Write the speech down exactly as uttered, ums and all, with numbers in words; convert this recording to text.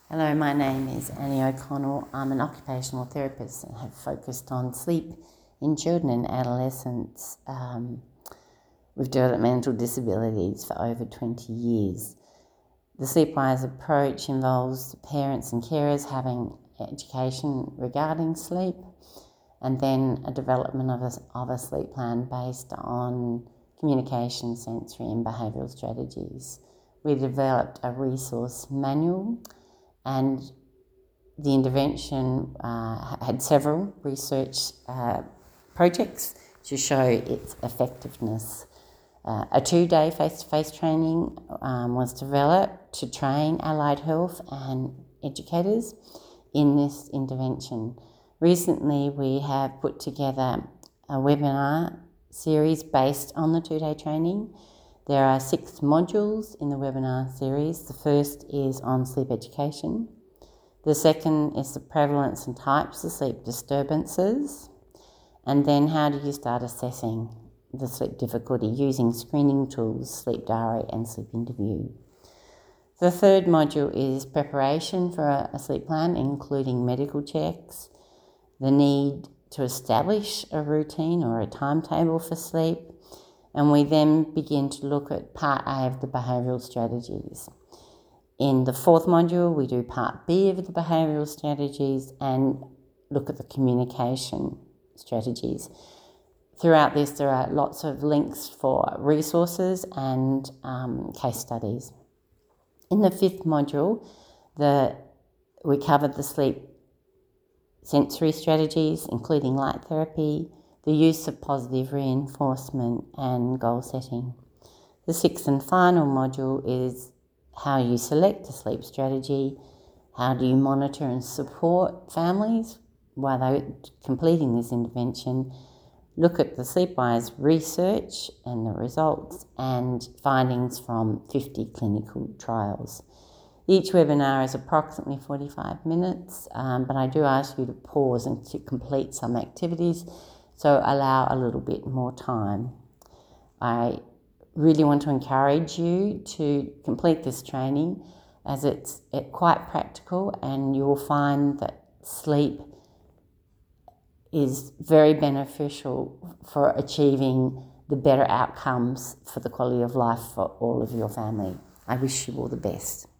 Hello, my name is Annie O'Connell. I'm an occupational therapist and have focused on sleep in children and adolescents um, with developmental disabilities for over twenty years. The Sleepwise approach involves parents and carers having education regarding sleep and then a development of a, of a sleep plan based on communication, sensory and behavioural strategies. We developed a resource manual, and the intervention uh, had several research uh, projects to show its effectiveness. Uh, a two-day face-to-face training um, was developed to train allied health and educators in this intervention. Recently, we have put together a webinar series based on the two-day training. There are six modules in the webinar series. The first is on sleep education. The second is the prevalence and types of sleep disturbances. And then how do you start assessing the sleep difficulty using screening tools, sleep diary and sleep interview. The third module is preparation for a, a sleep plan, including medical checks, the need to establish a routine or a timetable for sleep, and we then begin to look at part A of the behavioural strategies. In the fourth module, we do part B of the behavioural strategies and look at the communication strategies. Throughout this, there are lots of links for resources and um, case studies. In the fifth module, the, we covered the sleep sensory strategies, including light therapy, the use of positive reinforcement and goal setting. The sixth and final module is how you select a sleep strategy, how do you monitor and support families while they're completing this intervention, look at the Sleepwise research and the results and findings from fifty clinical trials. Each webinar is approximately forty-five minutes, um, but I do ask you to pause and to complete some activities, so allow a little bit more time. I really want to encourage you to complete this training as it's it quite practical, and you will find that sleep is very beneficial for achieving the better outcomes for the quality of life for all of your family. I wish you all the best.